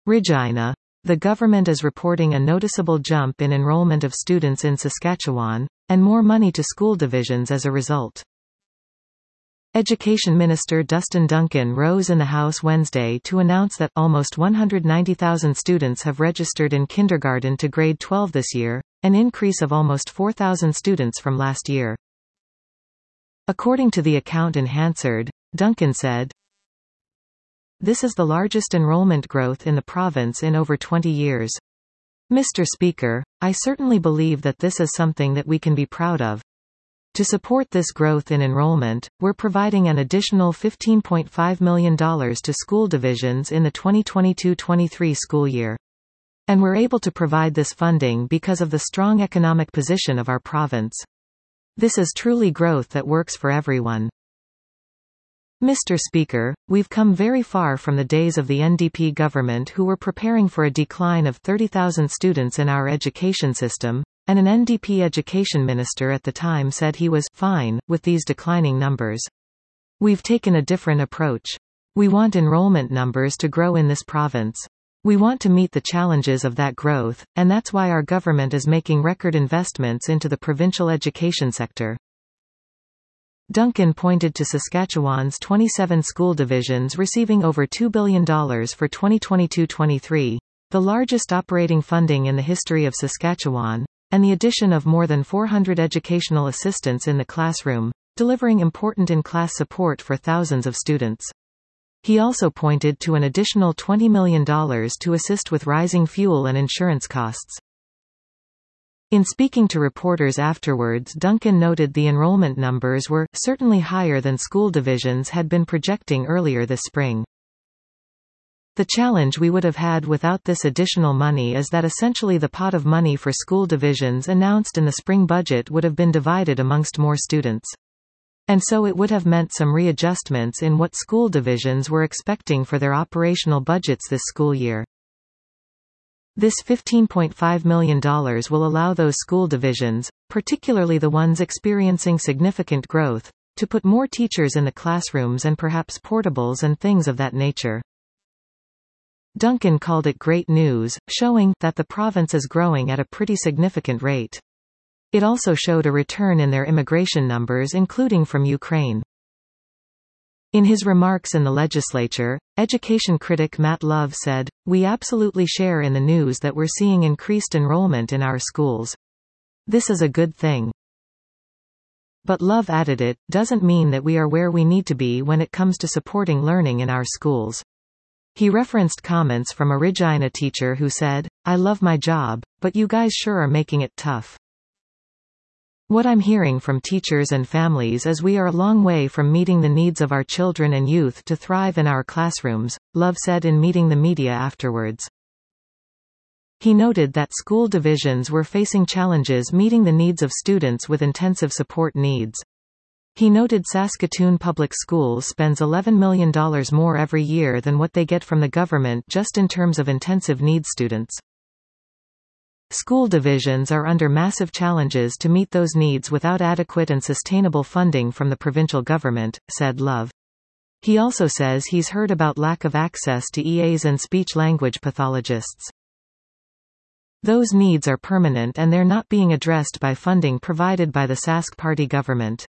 Regina. The government is reporting a noticeable jump in enrollment of students in Saskatchewan, and more money to school divisions as a result. Education Minister Dustin Duncan rose in the House Wednesday to announce that almost 190,000 students have registered in kindergarten to grade 12 this year, an increase of almost 4,000 students from last year. According to the account in Hansard, Duncan said, "This is the largest enrollment growth in the province in over 20 years. Mr. Speaker, I certainly believe that this is something that we can be proud of. To support this growth in enrollment, we're providing an additional $15.5 million to school divisions in the 2022-23 school year. And we're able to provide this funding because of the strong economic position of our province. This is truly growth that works for everyone." Mr. Speaker, we've come very far from the days of the NDP government who were preparing for a decline of 30,000 students in our education system, and an NDP education minister at the time said he was fine with these declining numbers. We've taken a different approach. We want enrollment numbers to grow in this province. We want to meet the challenges of that growth, and that's why our government is making record investments into the provincial education sector. Duncan pointed to Saskatchewan's 27 school divisions receiving over $2 billion for 2022-23, the largest operating funding in the history of Saskatchewan, and the addition of more than 400 educational assistants in the classroom, delivering important in-class support for thousands of students. He also pointed to an additional $20 million to assist with rising fuel and insurance costs. In speaking to reporters afterwards, Duncan noted the enrollment numbers were certainly higher than school divisions had been projecting earlier this spring. The challenge we would have had without this additional money is that essentially the pot of money for school divisions announced in the spring budget would have been divided amongst more students. And so it would have meant some readjustments in what school divisions were expecting for their operational budgets this school year. This $15.5 million will allow those school divisions, particularly the ones experiencing significant growth, to put more teachers in the classrooms and perhaps portables and things of that nature. Duncan called it great news, showing that the province is growing at a pretty significant rate. It also showed a return in their immigration numbers, including from Ukraine. In his remarks in the legislature, education critic Matt Love said, "We absolutely share in the news that we're seeing increased enrollment in our schools. This is a good thing." But Love added it doesn't mean that we are where we need to be when it comes to supporting learning in our schools. He referenced comments from a Regina teacher who said, "I love my job, but you guys sure are making it tough. What I'm hearing from teachers and families is we are a long way from meeting the needs of our children and youth to thrive in our classrooms," Love said in meeting the media afterwards. He noted that school divisions were facing challenges meeting the needs of students with intensive support needs. He noted Saskatoon Public Schools spends $11 million more every year than what they get from the government just in terms of intensive needs students. School divisions are under massive challenges to meet those needs without adequate and sustainable funding from the provincial government, said Love. He also says he's heard about lack of access to EAs and speech-language pathologists. Those needs are permanent and they're not being addressed by funding provided by the Sask Party government.